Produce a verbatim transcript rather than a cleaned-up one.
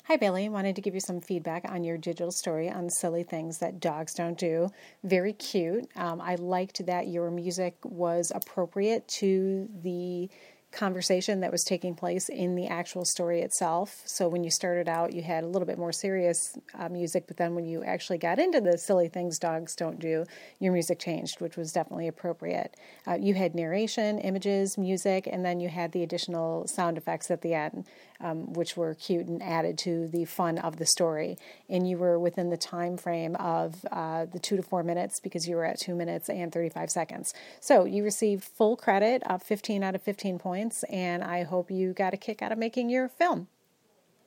Hi, Bailey. Wanted to give you some feedback on your digital story on silly things that dogs don't do. Very cute. Um, I liked that your music was appropriate to the conversation that was taking place in the actual story itself. So when you started out, you had a little bit more serious uh, music, but then when you actually got into the silly things dogs don't do, your music changed, which was definitely appropriate. Uh, you had narration, images, music, and then you had the additional sound effects at the end, um, which were cute and added to the fun of the story. And you were within the time frame of uh, the two to four minutes because you were at two minutes and thirty-five seconds. So you received full credit of fifteen out of fifteen points, and I hope you got a kick out of making your film.